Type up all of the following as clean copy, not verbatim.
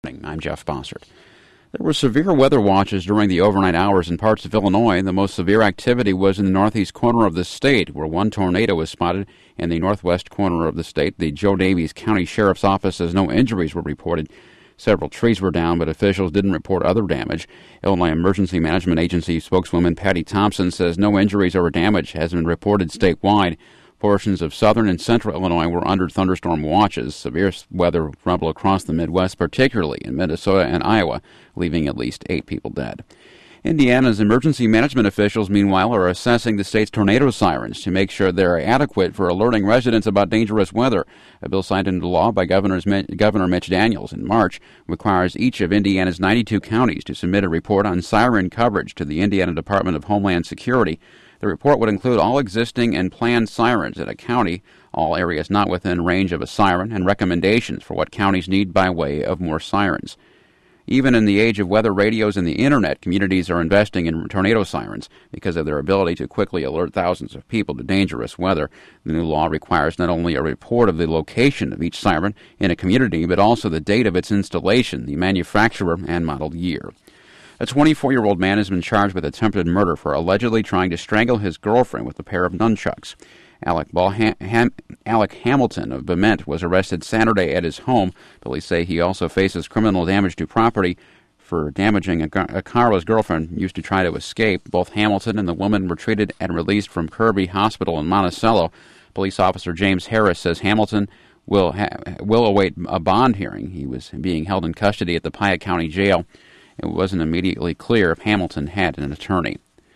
I'm Jeff Bossert. There were severe weather watches during the overnight hours in parts of Illinois. The most severe activity was in the northeast corner of the state, where one tornado was spotted in the northwest corner of the state. The Joe Daviess County Sheriff's Office says no injuries were reported. Several trees were down, but officials didn't report other damage. Illinois Emergency Management Agency spokeswoman Patty Thompson says no injuries or damage has been reported statewide. Portions of southern and central Illinois were under thunderstorm watches. Severe weather rumbled across the Midwest, particularly in Minnesota and Iowa, leaving at least 8 people dead. Indiana's emergency management officials, meanwhile, are assessing the state's tornado sirens to make sure they're adequate for alerting residents about dangerous weather. A bill signed into law by Governor Mitch Daniels in March requires each of Indiana's 92 counties to submit a report on siren coverage to the Indiana Department of Homeland Security. The report would include all existing and planned sirens in a county, all areas not within range of a siren, and recommendations for what counties need by way of more sirens. Even in the age of weather radios and the Internet, communities are investing in tornado sirens because of their ability to quickly alert thousands of people to dangerous weather. The new law requires not only a report of the location of each siren in a community, but also the date of its installation, the manufacturer, and model year. A 24-year-old man has been charged with attempted murder for allegedly trying to strangle his girlfriend with a pair of nunchucks. Alec Hamilton of Bement was arrested Saturday at his home. Police say he also faces criminal damage to property for damaging a car his girlfriend used to try to escape. Both Hamilton and the woman were treated and released from Kirby Hospital in Monticello. Police officer James Harris says Hamilton will await a bond hearing. He was being held in custody at the Piatt County Jail. It wasn't immediately clear if Hamilton had an attorney.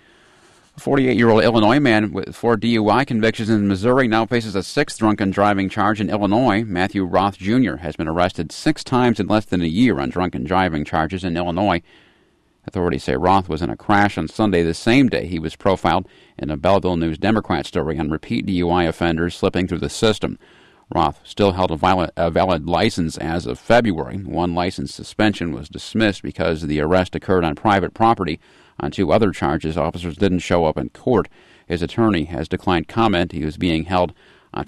A 48-year-old Illinois man with 4 DUI convictions in Missouri now faces a 6th drunken driving charge in Illinois. Matthew Roth Jr. has been arrested 6 times in less than a year on drunken driving charges in Illinois. Authorities say Roth was in a crash on Sunday, the same day he was profiled in a Belleville News Democrat story on repeat DUI offenders slipping through the system. Roth still held a valid license as of February. One license suspension was dismissed because the arrest occurred on private property. On 2 other charges, officers didn't show up in court. His attorney has declined comment. He was being held on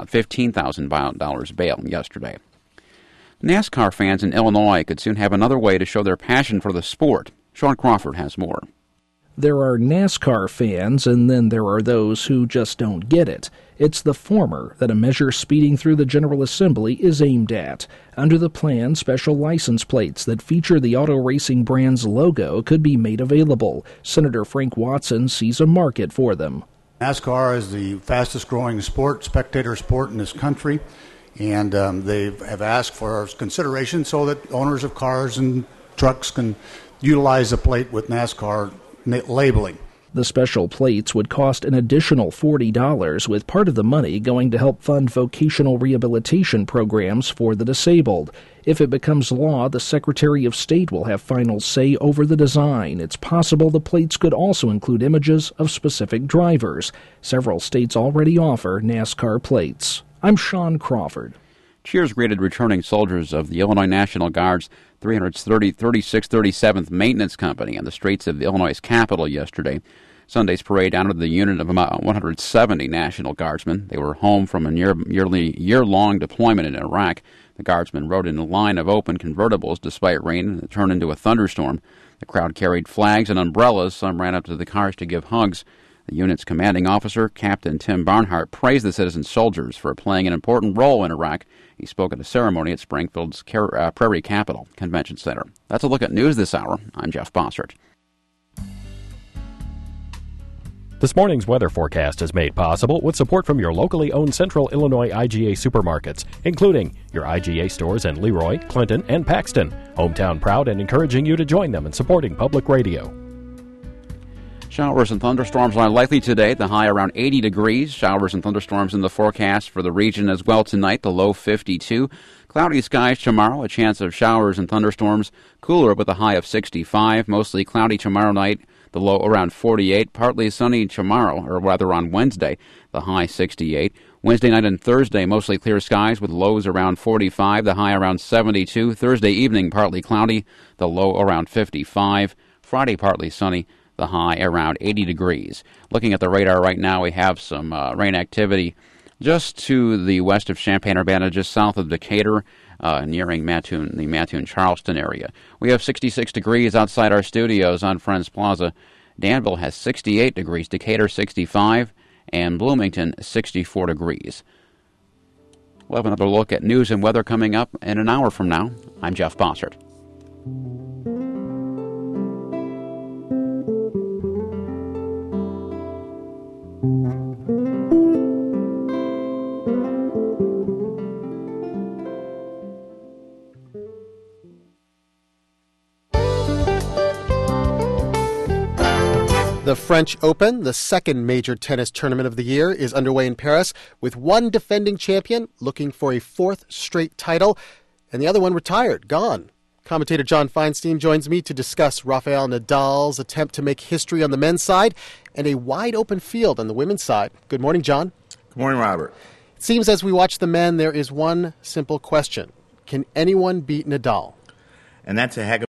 $15,000 bail yesterday. NASCAR fans in Illinois could soon have another way to show their passion for the sport. Sean Crawford has more. There are NASCAR fans, and then there are those who just don't get it. It's the former that a measure speeding through the General Assembly is aimed at. Under the plan, special license plates that feature the auto racing brand's logo could be made available. Senator Frank Watson sees a market for them. NASCAR is the fastest-growing spectator sport in this country, and they have asked for consideration so that owners of cars and trucks can utilize the plate with NASCAR labeling. The special plates would cost an additional $40, with part of the money going to help fund vocational rehabilitation programs for the disabled. If it becomes law, the Secretary of State will have final say over the design. It's possible the plates could also include images of specific drivers. Several states already offer NASCAR plates. I'm Sean Crawford. Cheers greeted returning soldiers of the Illinois National Guard's 3637th Maintenance Company on the streets of Illinois' capital yesterday. Sunday's parade honored the unit of about 170 National Guardsmen. They were home from a year-long deployment in Iraq. The Guardsmen rode in a line of open convertibles despite rain that turned into a thunderstorm. The crowd carried flags and umbrellas. Some ran up to the cars to give hugs. The unit's commanding officer, Captain Tim Barnhart, praised the citizen soldiers for playing an important role in Iraq. He spoke at a ceremony at Springfield's Prairie Capital Convention Center. That's a look at news this hour. I'm Jeff Bossert. This morning's weather forecast is made possible with support from your locally owned Central Illinois IGA supermarkets, including your IGA stores in Leroy, Clinton, and Paxton. Hometown proud and encouraging you to join them in supporting public radio. Showers and thunderstorms are likely today, the high around 80 degrees. Showers and thunderstorms in the forecast for the region as well tonight, the low 52. Cloudy skies tomorrow, a chance of showers and thunderstorms. Cooler with a high of 65. Mostly cloudy tomorrow night, the low around 48. Partly sunny tomorrow, or rather on Wednesday, the high 68. Wednesday night and Thursday, mostly clear skies with lows around 45, the high around 72. Thursday evening, partly cloudy, the low around 55. Friday, partly sunny, the high around 80 degrees. Looking at the radar right now, we have some rain activity just to the west of Champaign-Urbana, just south of Decatur. nearing Mattoon, the Mattoon-Charleston area. We have 66 degrees outside our studios on Friends Plaza. Danville has 68 degrees, Decatur 65, and Bloomington 64 degrees. We'll have another look at news and weather coming up in an hour from now. I'm Jeff Bossert. The French Open, the second major tennis tournament of the year, is underway in Paris, with one defending champion looking for a fourth straight title, and the other one retired, gone. Commentator John Feinstein joins me to discuss Rafael Nadal's attempt to make history on the men's side and a wide-open field on the women's side. Good morning, John. Good morning, Robert. It seems as we watch the men, there is one simple question. Can anyone beat Nadal? And that's a heck of